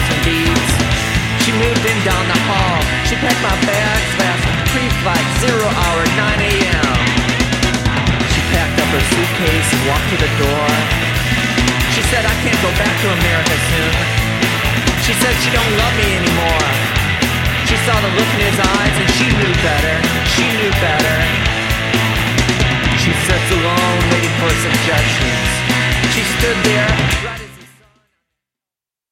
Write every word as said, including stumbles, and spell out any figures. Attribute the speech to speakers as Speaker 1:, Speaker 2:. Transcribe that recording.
Speaker 1: and beads. She moved in down the hall. She packed my bags fast. Pre-flight, zero hour, nine a.m. She packed up her suitcase and walked to the door. She said, I can't go back to America soon. She said she don't love me anymore. She saw the look in his eyes and she knew better. She knew better. She sits alone waiting for suggestions. She stood there.